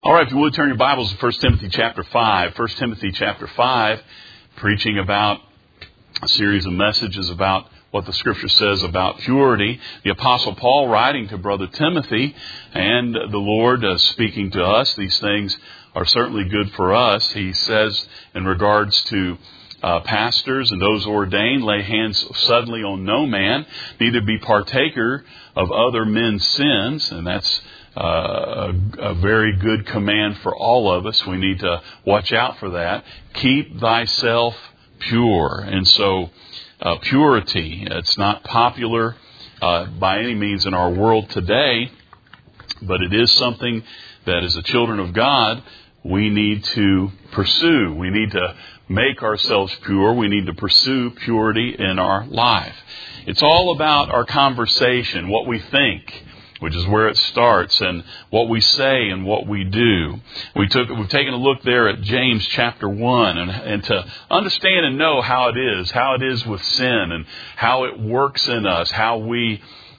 All right, if you would turn your Bibles to 1 Timothy chapter 5. 1 Timothy chapter 5, preaching about a series of messages about what the Scripture says about purity. The Apostle Paul writing to Brother Timothy, and the Lord speaking to us. These things are certainly good for us. He says in regards to pastors and those ordained, lay hands suddenly on no man, neither be partaker of other men's sins. And that's a very good command for all of us. We need to watch out for that. Keep thyself pure. And so purity, it's not popular by any means in our world today, but it is something that as the children of God, we need to pursue. We need to make ourselves pure. We need to pursue purity in our life. It's all about our conversation, what we think, which is where it starts, and what we say and what we do. We've taken a look there at James chapter 1, and to understand and know how it is with sin, and how it works in us, how we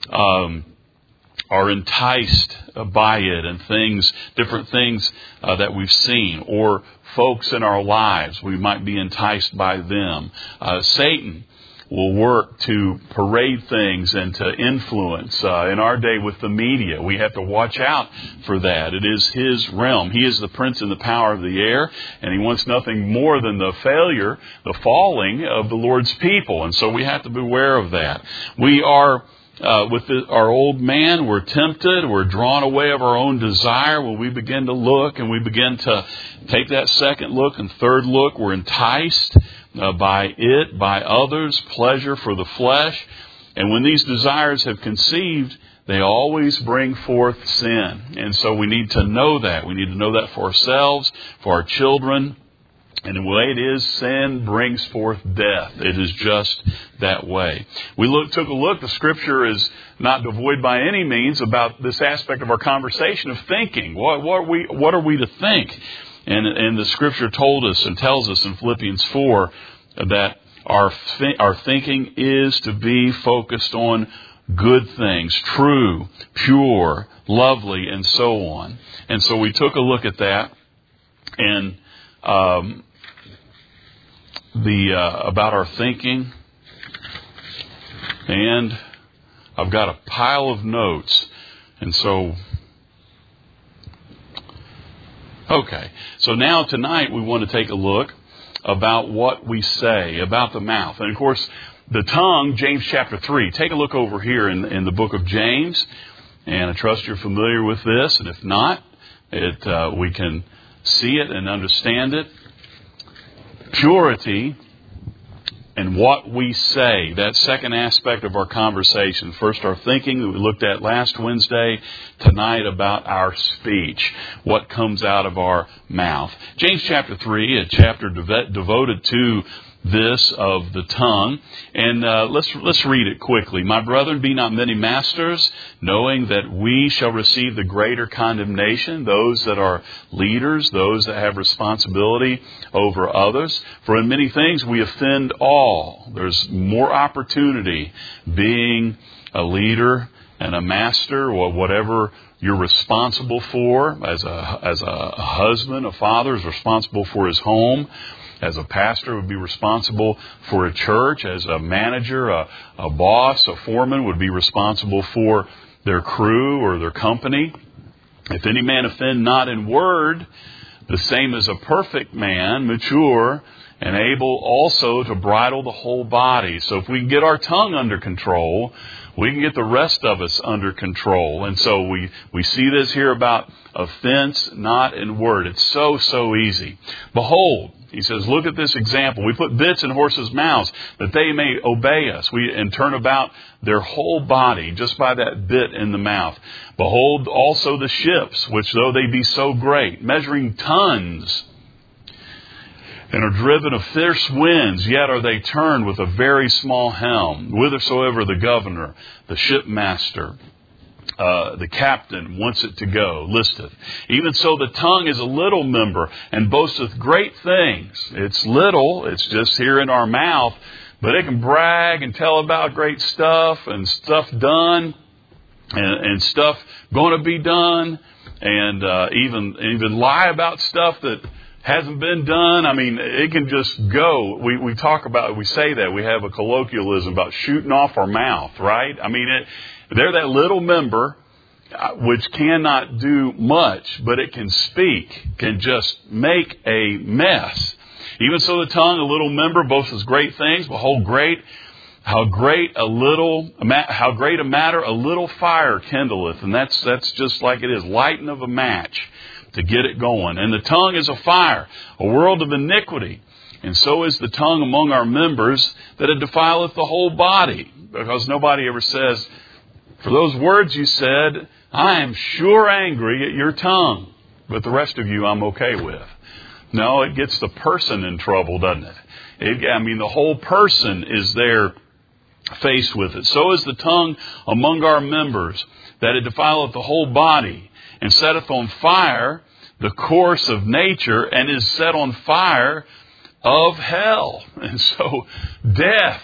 are enticed by it, and different things that we've seen, or folks in our lives, we might be enticed by them. Satan will work to parade things and to influence. In our day with the media, we have to watch out for that. It is his realm. He is the prince and the power of the air, and he wants nothing more than the failure, the falling of the Lord's people. And so we have to beware of that. We are with our old man, we're tempted, we're drawn away of our own desire. When we begin to look and we begin to take that second look and third look, we're enticed by it, by others, pleasure for the flesh. And when these desires have conceived, they always bring forth sin. And so we need to know that. We need to know that for ourselves, for our children. And the way it is, sin brings forth death. It is just that way. We took a look. The Scripture is not devoid by any means about this aspect of our conversation of thinking. What are we to think? And the Scripture told us and tells us in Philippians 4 that our thinking is to be focused on good things, true, pure, lovely, and so on. And so we took a look at that and about our thinking. And I've got a pile of notes. And so, okay. So now tonight we want to take a look about what we say, about the mouth. And of course, the tongue, James chapter 3. Take a look over here in the book of James. And I trust you're familiar with this. And if not, we can see it and understand it. Purity and what we say, that second aspect of our conversation. First, our thinking that we looked at last Wednesday. Tonight, about our speech, what comes out of our mouth. James chapter 3, a chapter devoted to this of the tongue. And let's read it quickly. My brethren, be not many masters, knowing that we shall receive the greater condemnation, those that are leaders, those that have responsibility over others. For in many things we offend all. There's more opportunity being a leader and a master, or whatever you're responsible for. As a husband, a father is responsible for his home. As a pastor would be responsible for a church. As a manager, a boss, a foreman would be responsible for their crew or their company. If any man offend not in word, the same as a perfect man, mature, and able also to bridle the whole body. So if we can get our tongue under control, we can get the rest of us under control. And so we see this here about offense not in word. It's so easy. Behold, he says, look at this example. We put bits in horses' mouths that they may obey us. And turn about their whole body just by that bit in the mouth. Behold also the ships, which though they be so great, measuring tons, and are driven of fierce winds, yet are they turned with a very small helm, whithersoever the governor, the shipmaster, the captain wants it to go, listeth. Even so the tongue is a little member, and boasteth great things. It's little, it's just here in our mouth, but it can brag and tell about great stuff and stuff done. and stuff going to be done, and even lie about stuff that hasn't been done. I mean, it can just go. We say that. We have a colloquialism about shooting off our mouth, right? I mean, they're that little member which cannot do much, but it can speak, can just make a mess. Even so, the tongue, a little member, boasts great things. Behold, how great a matter a little fire kindleth. And that's just like it is, lighting of a match to get it going. And the tongue is a fire, a world of iniquity. And so is the tongue among our members, that it defileth the whole body. Because nobody ever says, for those words you said, I am sure angry at your tongue, but the rest of you I'm okay with. No, it gets the person in trouble, doesn't it? The whole person is there faced with it. So is the tongue among our members, that it defileth the whole body, and setteth on fire the course of nature, and is set on fire of hell. And so death,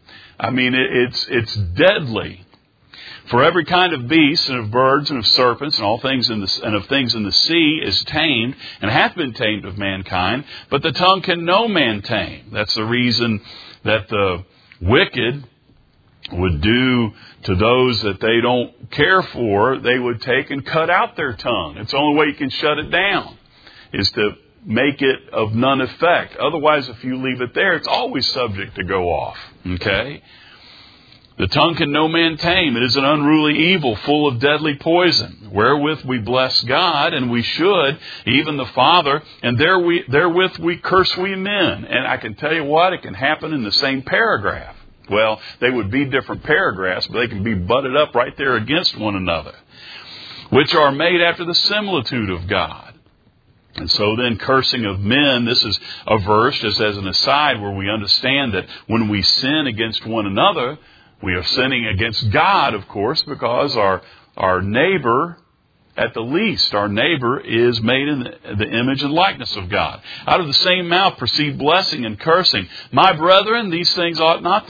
it's deadly. For every kind of beast, and of birds, and of serpents, and of things in the sea is tamed, and hath been tamed of mankind, but the tongue can no man tame. That's the reason that the wicked would do to those that they don't care for. They would take and cut out their tongue. It's the only way you can shut it down, is to make it of none effect. Otherwise, if you leave it there, it's always subject to go off. Okay? The tongue can no man tame. It is an unruly evil, full of deadly poison, wherewith we bless God, and we should, even the Father, and therewith we curse we men. And I can tell you what, it can happen in the same paragraph. Well, they would be different paragraphs, but they can be butted up right there against one another, which are made after the similitude of God. And so then, cursing of men, this is a verse, just as an aside, where we understand that when we sin against one another, we are sinning against God, of course, because our neighbor, at the least, our neighbor is made in the image and likeness of God. Out of the same mouth proceed blessing and cursing. My brethren, these things ought not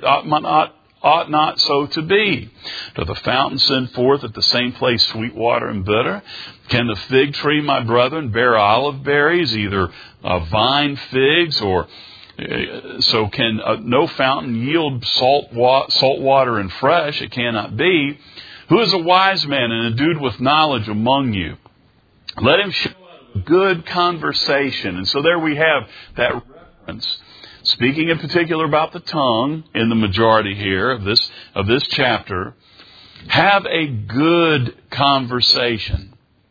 so to be. Doth the fountain send forth at the same place sweet water and bitter? Can the fig tree, my brethren, bear olive berries, either vine figs, or so can no fountain yield salt water and fresh? It cannot be. Who is a wise man and endued with knowledge among you? Let him show good conversation. And so there we have that reference, speaking in particular about the tongue in the majority here of this chapter. Have a good conversation.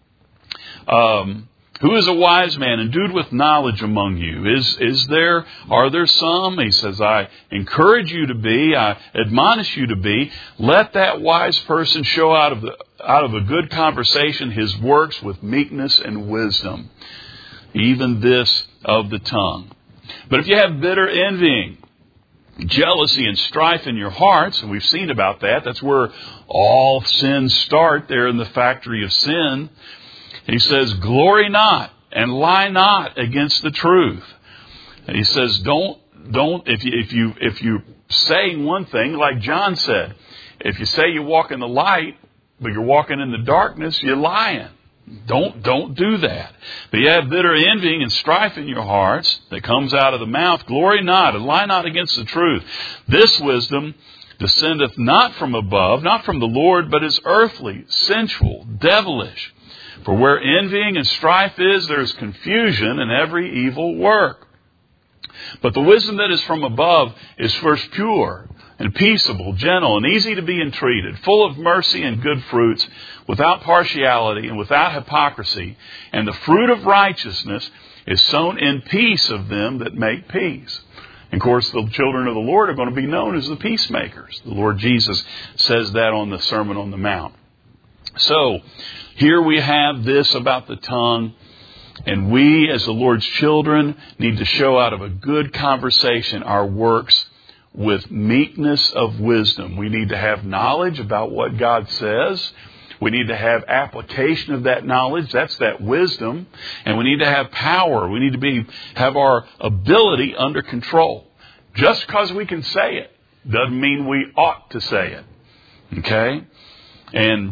Who is a wise man endued with knowledge among you? Are there some? He says, I encourage you to be, I admonish you to be. Let that wise person show out of a good conversation his works with meekness and wisdom. Even this of the tongue. But if you have bitter envying, jealousy and strife in your hearts, and we've seen about that, that's where all sins start, there in the factory of sin. He says, glory not and lie not against the truth. And he says, don't, if you say one thing, like John said, if you say you walk in the light, but you're walking in the darkness, you're lying. Don't do that. But you have bitter envying and strife in your hearts that comes out of the mouth. Glory not and lie not against the truth. This wisdom descendeth not from above, not from the Lord, but is earthly, sensual, devilish. For where envying and strife is, there is confusion in every evil work. But the wisdom that is from above is first pure and peaceable, gentle, and easy to be entreated, full of mercy and good fruits, without partiality and without hypocrisy. And the fruit of righteousness is sown in peace of them that make peace. And of course, the children of the Lord are going to be known as the peacemakers. The Lord Jesus says that on the Sermon on the Mount. So, here we have this about the tongue, and we as the Lord's children need to show out of a good conversation our works with meekness of wisdom. We need to have knowledge about what God says. We need to have application of that knowledge. That's that wisdom. And we need to have power. We need to have our ability under control. Just because we can say it doesn't mean we ought to say it. Okay? And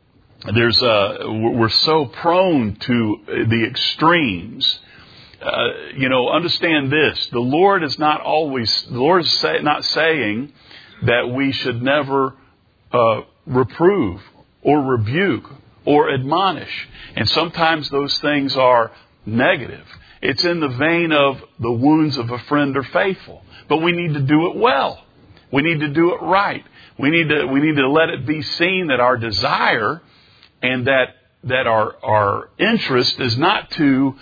we're so prone to the extremes. Understand this. The Lord is not saying that we should never reprove or rebuke or admonish. And sometimes those things are negative. It's in the vein of the wounds of a friend are faithful. But we need to do it well. We need to do it right. We need to let it be seen that our desire and that our interest is not to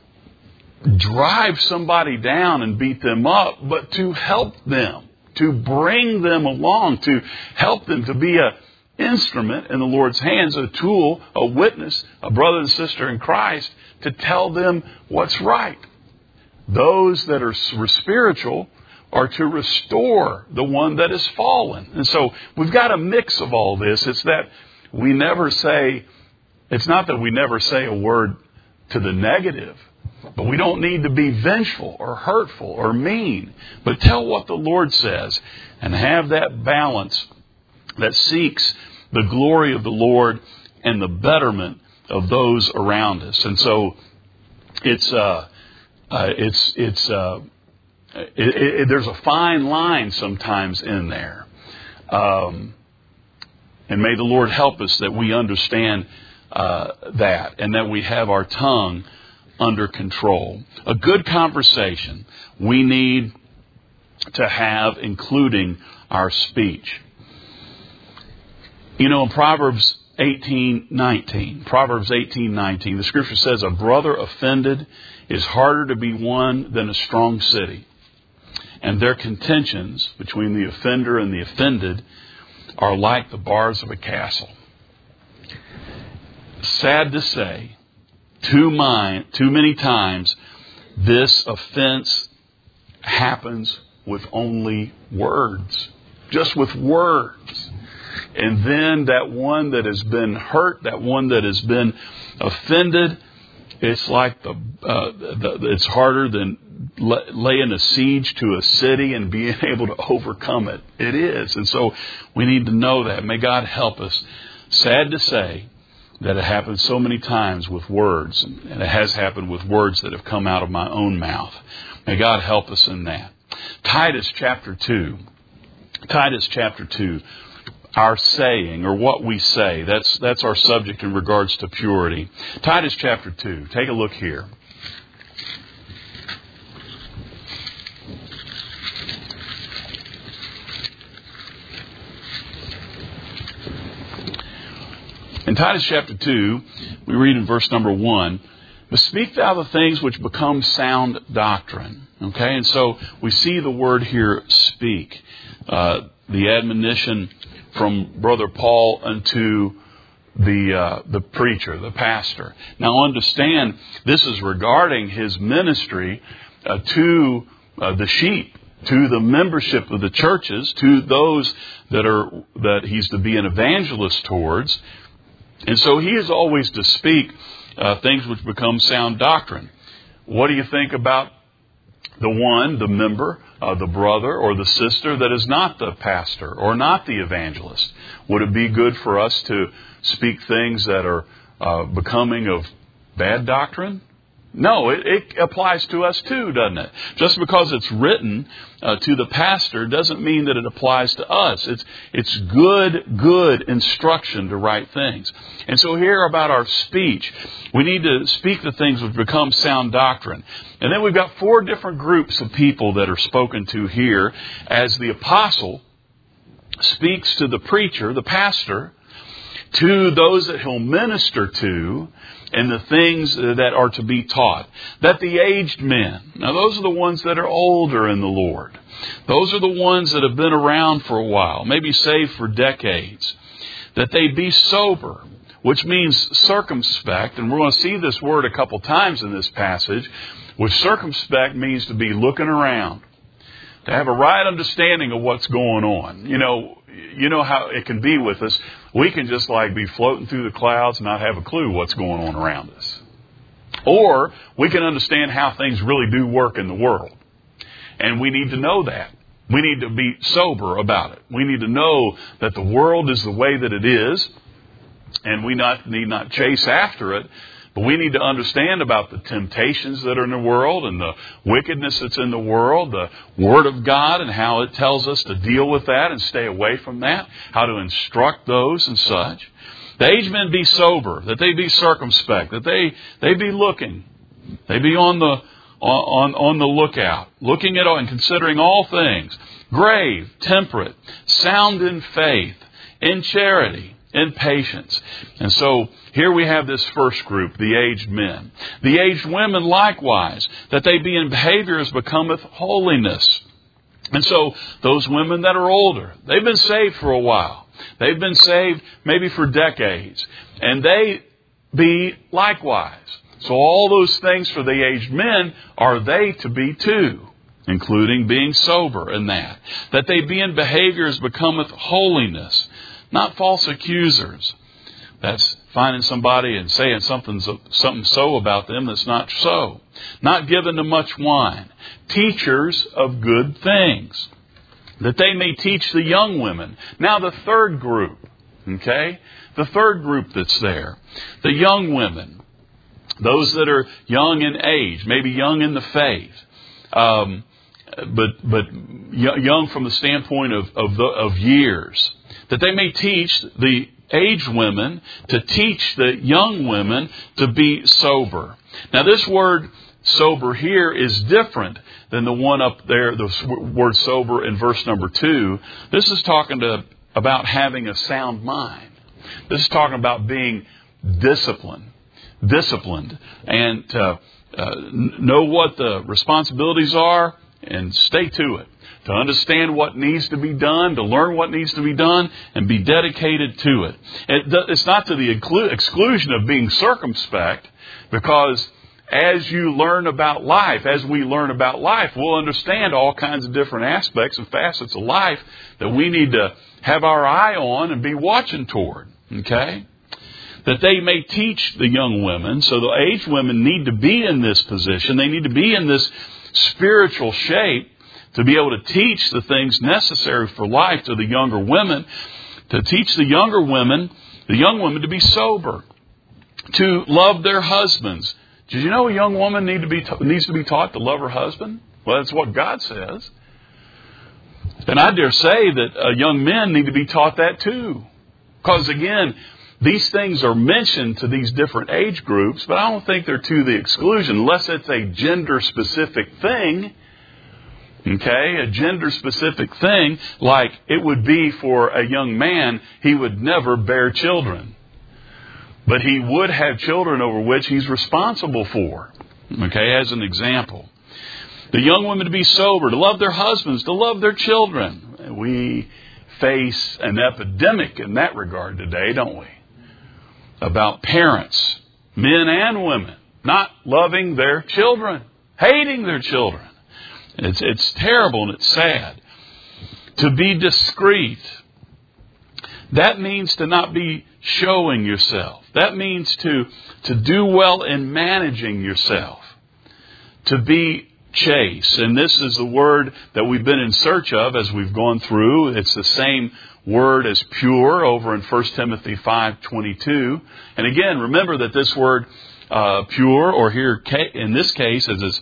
drive somebody down and beat them up, but to help them, to bring them along, to help them to be an instrument in the Lord's hands, a tool, a witness, a brother and sister in Christ, to tell them what's right. Those that are spiritual are to restore the one that is fallen. And so we've got a mix of all this. It's not that we never say a word to the negative, but we don't need to be vengeful or hurtful or mean, but tell what the Lord says and have that balance that seeks the glory of the Lord and the betterment of those around us. And so there's a fine line sometimes in there. And may the Lord help us that we understand that and that we have our tongue under control. A good conversation we need to have, including our speech. In Proverbs 18:19, the Scripture says, "A brother offended is harder to be won than a strong city. And their contentions between the offender and the offended are like the bars of a castle." Sad to say, too many times, this offense happens with only words. Just with words. And then that one that has been hurt, that one that has been offended, it's like it's harder than laying a siege to a city and being able to overcome it. It is. And so we need to know that. May God help us. Sad to say that it happens so many times with words, and it has happened with words that have come out of my own mouth. May God help us in that. Titus chapter 2. Our saying, or what we say, that's our subject in regards to purity. Titus chapter 2. Take a look here. In Titus chapter 2, we read in verse number 1, "But speak thou the things which become sound doctrine." Okay, and so we see the word here, speak. The admonition from Brother Paul unto the preacher, the pastor. Now understand, this is regarding his ministry to the sheep, to the membership of the churches, to those that he's to be an evangelist towards. And so he is always to speak things which become sound doctrine. What do you think about the member, the brother or the sister that is not the pastor or not the evangelist? Would it be good for us to speak things that are becoming of bad doctrine? No, it applies to us too, doesn't it? Just because it's written to the pastor doesn't mean that it applies to us. It's good instruction to write things. And so here about our speech, we need to speak the things which become sound doctrine. And then we've got 4 different groups of people that are spoken to here as the apostle speaks to the preacher, the pastor, to those that he'll minister to, and the things that are to be taught. That the aged men, now those are the ones that are older in the Lord. Those are the ones that have been around for a while, maybe saved for decades. That they be sober, which means circumspect. And we're going to see this word a couple times in this passage, which circumspect means to be looking around. To have a right understanding of what's going on. You know how it can be with us. We can just be floating through the clouds and not have a clue what's going on around us. Or we can understand how things really do work in the world. And we need to know that. We need to be sober about it. We need to know that the world is the way that it is. And we need not chase after it, but we need to understand about the temptations that are in the world and the wickedness that's in the world, the Word of God and how it tells us to deal with that and stay away from that, how to instruct those and such. The aged men be sober, that they be circumspect, that they be looking, they be on the lookout, looking at all and considering all things, grave, temperate, sound in faith, in charity, in patience. And so here we have this first group, the aged men. The aged women likewise, that they be in behavior as becometh holiness. And so those women that are older, they've been saved for a while. They've been saved maybe for decades. And they be likewise. So all those things for the aged men are they to be too, including being sober in that. That they be in behavior as becometh holiness. Not false accusers. That's finding somebody and saying something so about them that's not so. Not given to much wine. Teachers of good things. That they may teach the young women. Now the third group. Okay? The third group that's there. The young women. Those that are young in age. Maybe young in the faith. But young from the standpoint of years. That they may teach the aged women to teach the young women to be sober. Now this word sober here is different than the one up there, the word sober in verse number 2. This is talking about having a sound mind. This is talking about being disciplined and to know what the responsibilities are and stay to it. To understand what needs to be done, to learn what needs to be done, and be dedicated to it. It's not to the exclusion of being circumspect, because as you learn about life, as we learn about life, we'll understand all kinds of different aspects and facets of life that we need to have our eye on and be watching toward. Okay? That they may teach the young women. So the aged women need to be in this position. They need to be in this spiritual shape to be able to teach the things necessary for life to the younger women, to teach the young women to be sober, to love their husbands. Did you know a young woman needs to be taught to love her husband? Well, that's what God says. And I dare say that young men need to be taught that too. Because again, these things are mentioned to these different age groups, but I don't think they're to the exclusion, unless it's a gender-specific thing. Okay, a gender-specific thing, like it would be for a young man, he would never bear children. But he would have children over which he's responsible for. Okay, as an example. The young women to be sober, to love their husbands, to love their children. We face an epidemic in that regard today, don't we? About parents, men and women, not loving their children, hating their children. It's terrible and it's sad. To be discreet. That means to not be showing yourself. That means to do well in managing yourself. To be chaste. And this is the word that we've been in search of as we've gone through. It's the same word as pure over in 1 Timothy 5:22. And again, remember that this word pure, or here in this case as is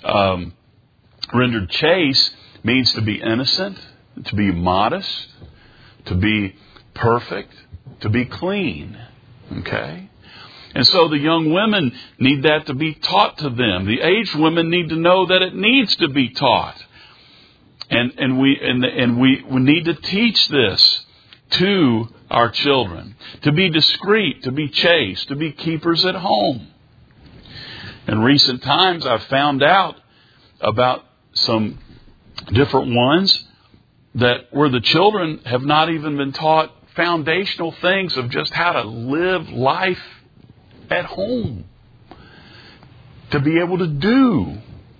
rendered chaste, means to be innocent, to be modest, to be perfect, to be clean. Okay? And so the young women need that to be taught to them. The aged women need to know that it needs to be taught. And we need to teach this to our children. To be discreet, to be chaste, to be keepers at home. In recent times I've found out about some different ones where the children have not even been taught foundational things of just how to live life at home. To be able to do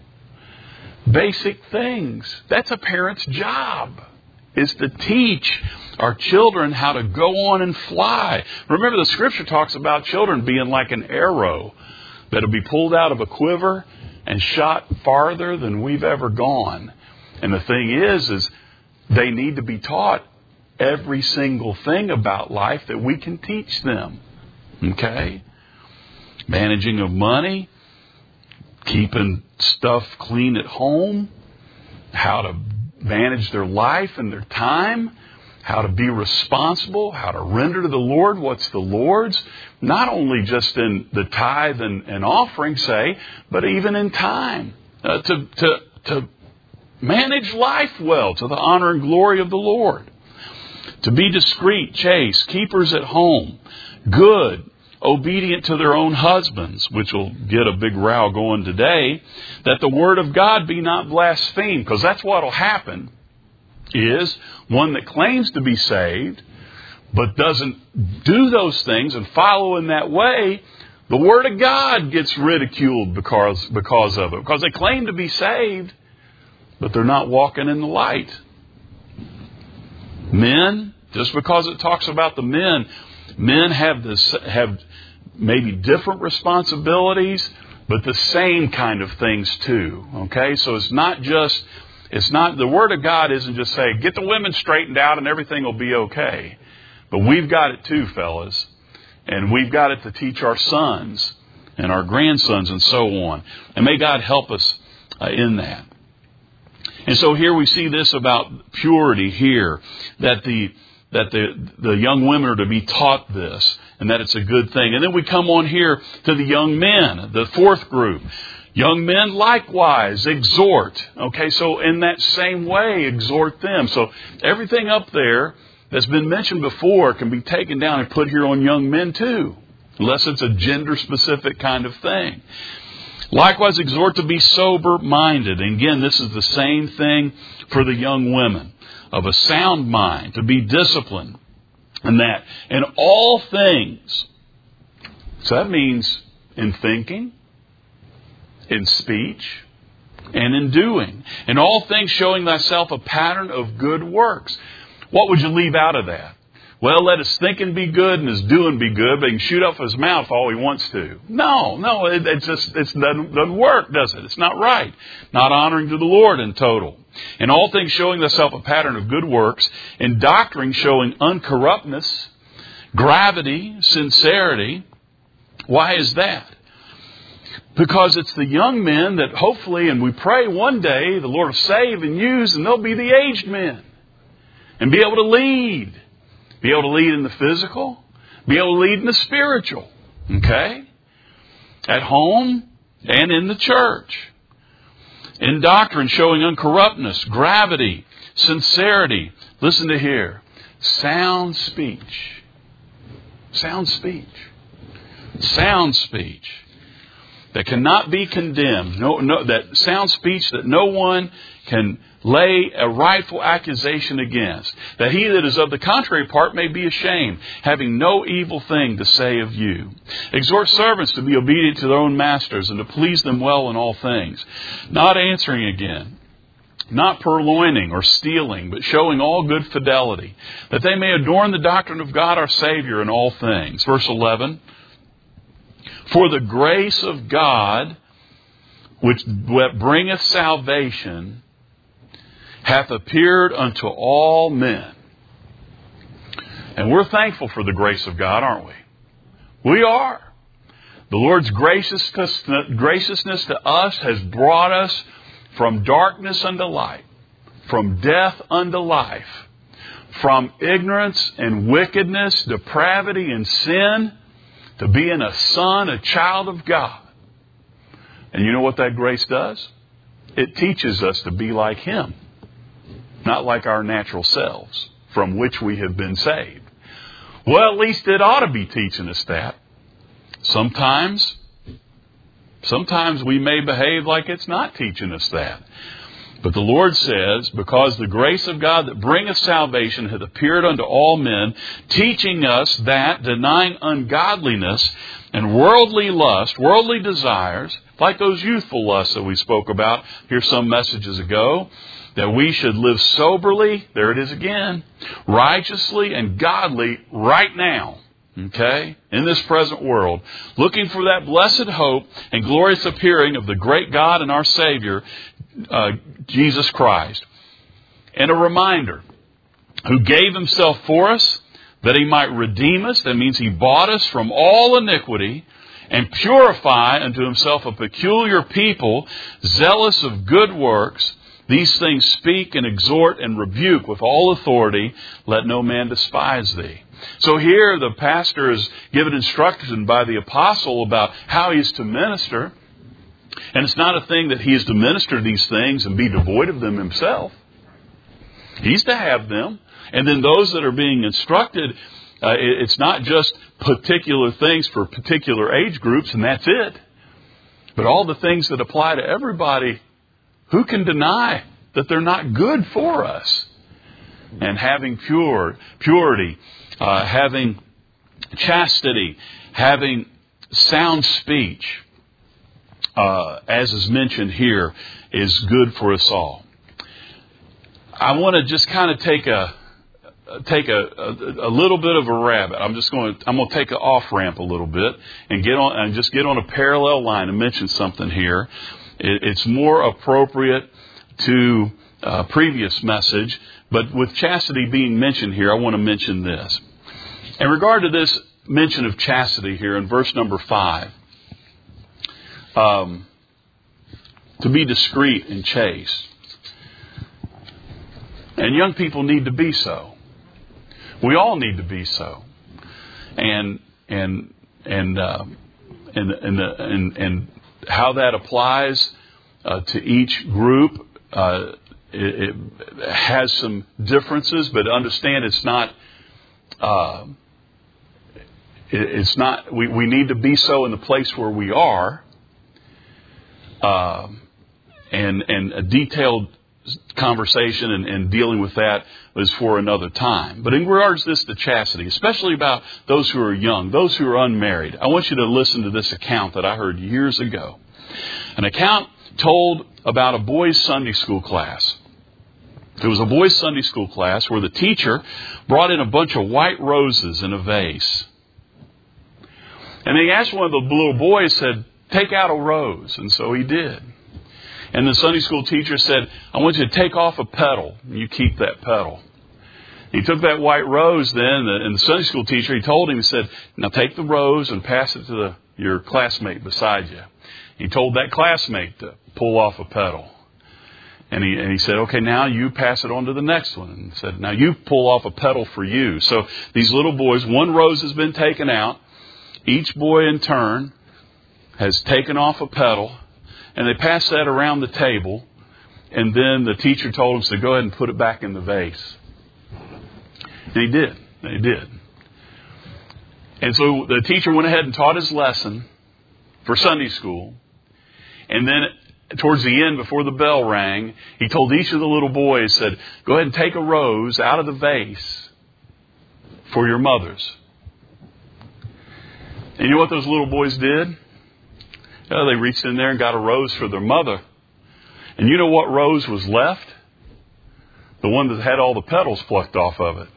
basic things. That's a parent's job, is to teach our children how to go on and fly. Remember, the scripture talks about children being like an arrow that'll be pulled out of a quiver and shot farther than we've ever gone. And the thing is they need to be taught every single thing about life that we can teach them. Okay? Managing of money, keeping stuff clean at home, how to manage their life and their time, how to be responsible, how to render to the Lord what's the Lord's, not only just in the tithe and offering, say, but even in time, to manage life well to the honor and glory of the Lord, to be discreet, chaste, keepers at home, good, obedient to their own husbands, which will get a big row going today, that the word of God be not blasphemed, because that's what will happen, is one that claims to be saved, but doesn't do those things and follow in that way, the word of God gets ridiculed because of it. Because they claim to be saved, but they're not walking in the light. Men, just because it talks about the men have maybe different responsibilities, but the same kind of things too. Okay, so it's not the Word of God isn't just saying, get the women straightened out and everything will be okay. But we've got it too, fellas. And we've got it to teach our sons and our grandsons and so on. And may God help us in that. And so here we see this about purity here, that the young women are to be taught this, and that it's a good thing. And then we come on here to the young men, the fourth group. Young men likewise exhort. Okay, so in that same way, exhort them. So everything up there that's been mentioned before can be taken down and put here on young men too, unless it's a gender-specific kind of thing. Likewise, exhort to be sober-minded. And again, this is the same thing for the young women. Of a sound mind, to be disciplined. And that in all things. So that means in thinking, in speech, and in doing. In all things showing thyself a pattern of good works. What would you leave out of that? Well, let his thinking be good and his doing be good, but he can shoot up his mouth all he wants to. No, it doesn't work, does it? It's not right. Not honoring to the Lord in total. In all things showing thyself a pattern of good works, in doctrine showing uncorruptness, gravity, sincerity. Why is that? Because it's the young men that hopefully, and we pray one day, the Lord will save and use, and they'll be the aged men. And be able to lead. Be able to lead in the physical. Be able to lead in the spiritual. Okay? At home and in the church. In doctrine showing uncorruptness, gravity, sincerity. Listen to here. Sound speech. Sound speech. Sound speech. That cannot be condemned. That sound speech that no one can lay a rightful accusation against. That he that is of the contrary part may be ashamed, having no evil thing to say of you. Exhort servants to be obedient to their own masters and to please them well in all things. Not answering again. Not purloining or stealing, but showing all good fidelity. That they may adorn the doctrine of God our Savior in all things. Verse 11. For the grace of God, which bringeth salvation, hath appeared unto all men. And we're thankful for the grace of God, aren't we? We are. The Lord's graciousness to us has brought us from darkness unto light, from death unto life, from ignorance and wickedness, depravity and sin, to being a son, a child of God. And you know what that grace does? It teaches us to be like Him, not like our natural selves, from which we have been saved. Well, at least it ought to be teaching us that. Sometimes we may behave like it's not teaching us that. But the Lord says, because the grace of God that bringeth salvation hath appeared unto all men, teaching us that, denying ungodliness and worldly lust, worldly desires, like those youthful lusts that we spoke about here some messages ago, that we should live soberly, there it is again, righteously and godly right now. Okay? In this present world, looking for that blessed hope and glorious appearing of the great God and our Savior, Jesus Christ. And a reminder who gave himself for us, that he might redeem us. That means he bought us from all iniquity, and purify unto himself a peculiar people, zealous of good works. These things speak and exhort and rebuke with all authority. Let no man despise thee. So here the pastor is given instruction by the apostle about how he is to minister. And it's not a thing that he is to minister these things and be devoid of them himself. He's to have them. And then those that are being instructed, it's not just particular things for particular age groups and that's it. But all the things that apply to everybody, who can deny that they're not good for us? And having purity, having chastity, having sound speech, as is mentioned here, is good for us all. I want to just kind of take a little bit of a rabbit. I'm going to take an off ramp a little bit and get on a parallel line and mention something here. It's more appropriate to previous message, but with chastity being mentioned here, I want to mention this. In regard to this mention of chastity here in verse number 5, to be discreet and chaste. And young people need to be so. We all need to be so. And how that applies to each group, it has some differences, but understand it's not. It's not. We need to be so in the place where we are, and a detailed conversation and dealing with that is for another time. But in regards to this, the chastity, especially about those who are young, those who are unmarried, I want you to listen to this account that I heard years ago. An account told about a boys' Sunday school class. It was a boys' Sunday school class where the teacher brought in a bunch of white roses in a vase. And he asked one of the little boys, said, "Take out a rose." And so he did. And the Sunday school teacher said, "I want you to take off a petal. And you keep that petal." He took that white rose then, and the Sunday school teacher, he told him, he said, "Now take the rose and pass it to your classmate beside you." He told that classmate to pull off a petal. And he said, "Okay, now you pass it on to the next one." And said, "Now you pull off a petal for you." So these little boys, one rose has been taken out. Each boy in turn has taken off a petal. And they passed that around the table. And then the teacher told him to go ahead and put it back in the vase. And he did. They did. And so the teacher went ahead and taught his lesson for Sunday school. And then towards the end, before the bell rang, he told each of the little boys, said, "Go ahead and take a rose out of the vase for your mothers." And you know what those little boys did? They reached in there and got a rose for their mother. And you know what rose was left? The one that had all the petals plucked off of it.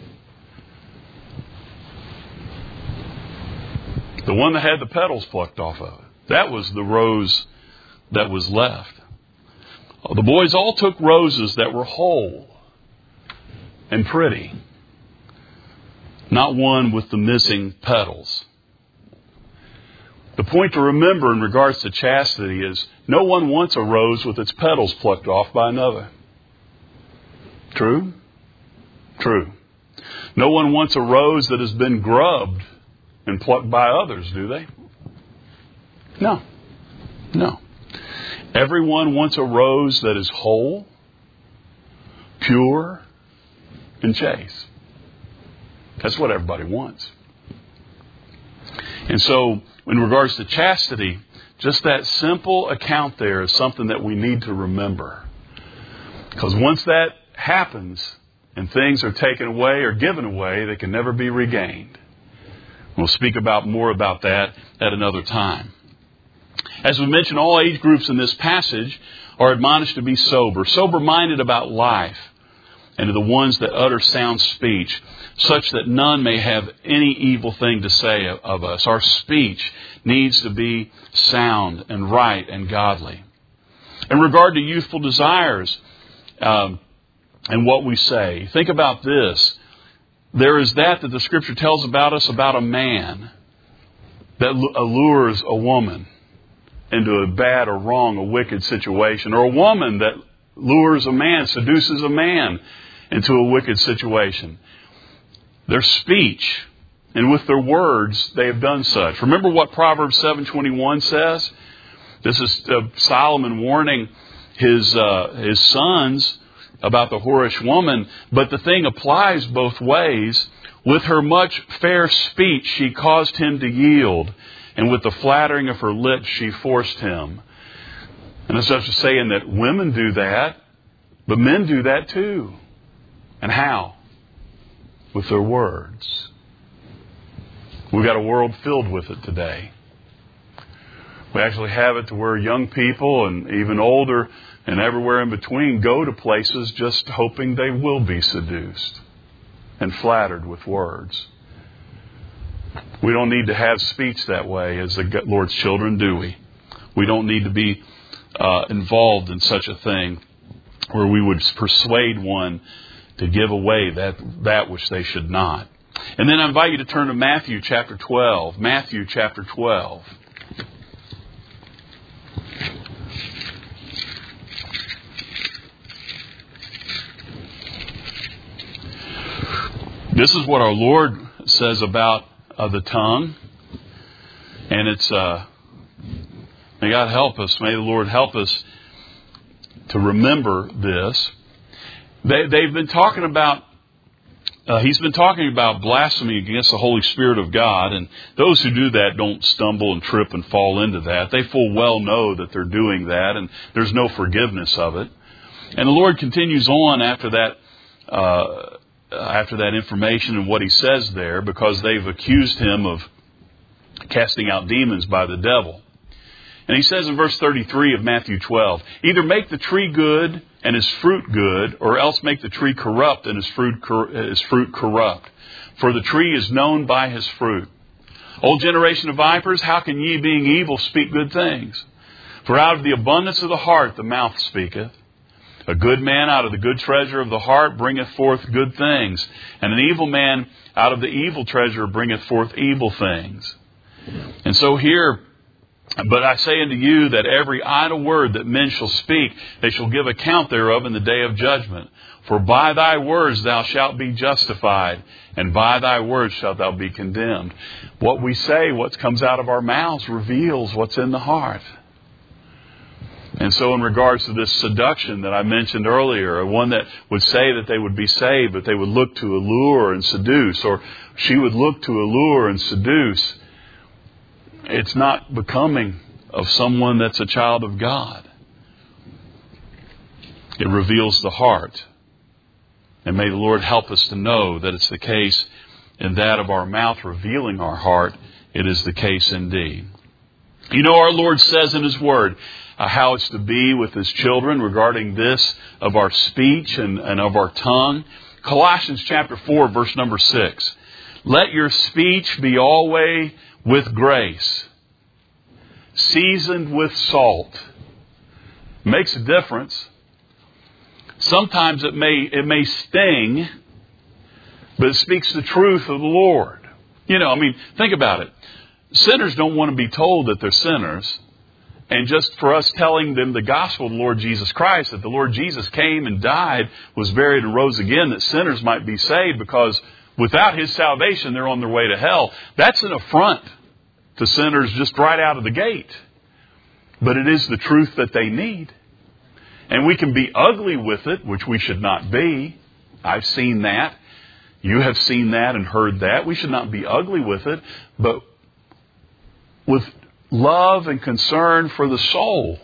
The one that had the petals plucked off of it. That was the rose that was left. The boys all took roses that were whole and pretty. Not one with the missing petals. The point to remember in regards to chastity is no one wants a rose with its petals plucked off by another. True? True. No one wants a rose that has been grubbed and plucked by others, do they? No. No. Everyone wants a rose that is whole, pure, and chaste. That's what everybody wants. And so, in regards to chastity, just that simple account there is something that we need to remember. Because once that happens and things are taken away or given away, they can never be regained. We'll speak more about that at another time. As we mentioned, all age groups in this passage are admonished to be sober-minded about life, and to the ones that utter sound speech, such that none may have any evil thing to say of us. Our speech needs to be sound and right and godly. In regard to youthful desires, and what we say. Think about this. There is that the Scripture tells about us about a man that allures a woman into a bad or wrong, a wicked situation, or a woman that lures a man, seduces a man into a wicked situation. Their speech, and with their words, they have done such. Remember what Proverbs 7:21 says? This is Solomon warning his sons about the whorish woman, but the thing applies both ways. With her much fair speech she caused him to yield, and with the flattering of her lips she forced him. And it's just saying that women do that, but men do that too. And how? With their words. We've got a world filled with it today. We actually have it to where young people and even older and everywhere in between go to places just hoping they will be seduced and flattered with words. We don't need to have speech that way as the Lord's children, do we? We don't need to be involved in such a thing where we would persuade one to give away that which they should not. And then I invite you to turn to Matthew chapter 12. Matthew chapter 12. This is what our Lord says about the tongue. And it's, may God help us, may the Lord help us to remember this. They've been talking about, he's been talking about blasphemy against the Holy Spirit of God. And those who do that don't stumble and trip and fall into that. They full well know that they're doing that, and there's no forgiveness of it. And the Lord continues on after that information and what he says there, because they've accused him of casting out demons by the devil. And he says in verse 33 of Matthew 12, either make the tree good and his fruit good, or else make the tree corrupt and his fruit corrupt. For the tree is known by his fruit. O generation of vipers, how can ye, being evil, speak good things? For out of the abundance of the heart the mouth speaketh. A good man out of the good treasure of the heart bringeth forth good things, and an evil man out of the evil treasure bringeth forth evil things. And so here, but I say unto you that every idle word that men shall speak, they shall give account thereof in the day of judgment. For by thy words thou shalt be justified, and by thy words shalt thou be condemned. What we say, what comes out of our mouths, reveals what's in the heart. And so in regards to this seduction that I mentioned earlier, one that would say that they would be saved, but they would look to allure and seduce, or she would look to allure and seduce, it's not becoming of someone that's a child of God. It reveals the heart. And may the Lord help us to know that it's the case in that of our mouth revealing our heart. It is the case indeed. You know, our Lord says in His Word how it's to be with His children regarding this of our speech and of our tongue. Colossians chapter 4, verse number 6. Let your speech be always with grace, seasoned with salt. Makes a difference. Sometimes it may sting, but it speaks the truth of the Lord. You know, I mean, think about it. Sinners don't want to be told that they're sinners. And just for us telling them the gospel of the Lord Jesus Christ, that the Lord Jesus came and died, was buried and rose again, that sinners might be saved, because without His salvation, they're on their way to hell. That's an affront to sinners just right out of the gate. But it is the truth that they need. And we can be ugly with it, which we should not be. I've seen that. You have seen that and heard that. We should not be ugly with it, but with love and concern for the soul.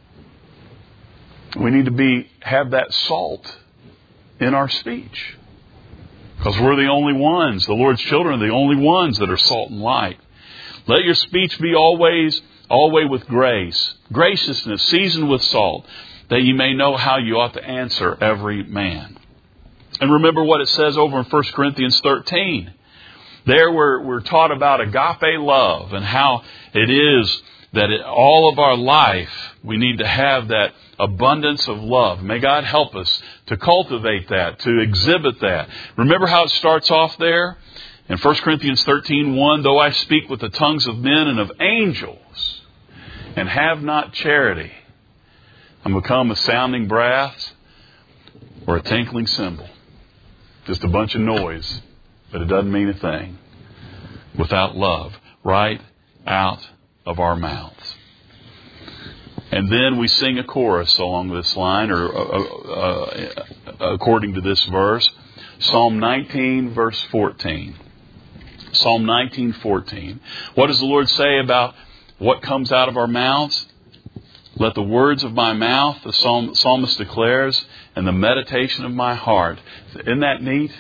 We need to have that salt in our speech. Because we're the only ones, the Lord's children are the only ones that are salt and light. Let your speech be always with grace, graciousness, seasoned with salt, that you may know how you ought to answer every man. And remember what it says over in 1 Corinthians 13. There we're taught about agape love and how it is all of our life, we need to have that abundance of love. May God help us to cultivate that, to exhibit that. Remember how it starts off there? In 1 Corinthians 13:1, though I speak with the tongues of men and of angels and have not charity, I'm become a sounding brass or a tinkling cymbal. Just a bunch of noise, but it doesn't mean a thing without love right out of our mouths. And then we sing a chorus along this line, or according to this verse, Psalm 19, verse 14. Psalm 19:14. What does the Lord say about what comes out of our mouths? Let the words of my mouth, the psalmist declares, and the meditation of my heart. Isn't that neat?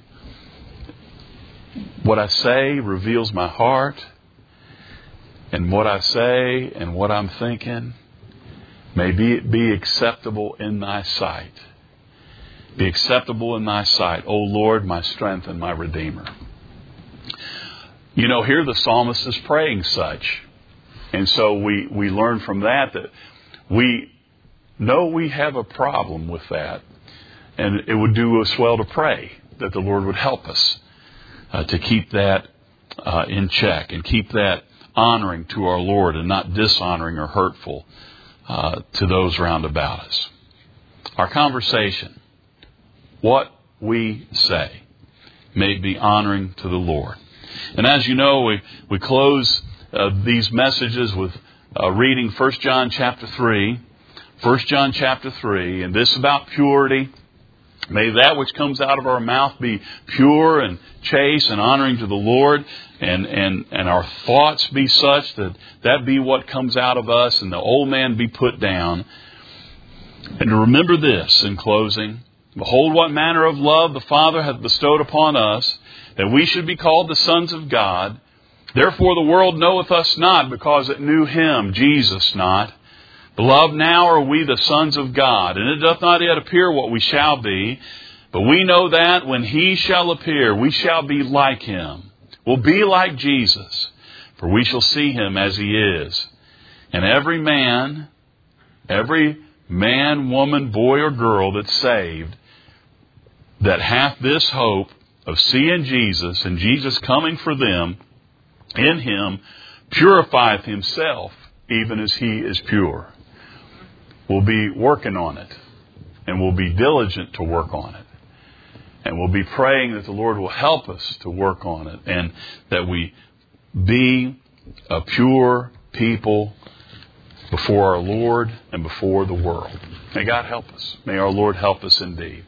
What I say reveals my heart. And what I say and what I'm thinking may be acceptable in thy sight. Be acceptable in thy sight, O Lord, my strength and my Redeemer. You know, here the psalmist is praying such. And so we learn from that we know we have a problem with that. And it would do us well to pray that the Lord would help us to keep that in check and keep that honoring to our Lord and not dishonoring or hurtful to those round about us. Our conversation, what we say, may be honoring to the Lord. And as you know, we close these messages with reading 1 John chapter 3. 1 John chapter 3, and this about purity. May that which comes out of our mouth be pure and chaste and honoring to the Lord, and our thoughts be such that be what comes out of us, and the old man be put down. And to remember this in closing, behold what manner of love the Father hath bestowed upon us, that we should be called the sons of God. Therefore the world knoweth us not, because it knew Him, Jesus, not. Beloved, now are we the sons of God, and it doth not yet appear what we shall be. But we know that when He shall appear, we shall be like Him. We'll be like Jesus, for we shall see Him as He is. And every man, woman, boy, or girl that's saved, that hath this hope of seeing Jesus, and Jesus coming for them, in Him, purifieth himself, even as He is pure. We'll be working on it, and we'll be diligent to work on it. And we'll be praying that the Lord will help us to work on it, and that we be a pure people before our Lord and before the world. May God help us. May our Lord help us indeed.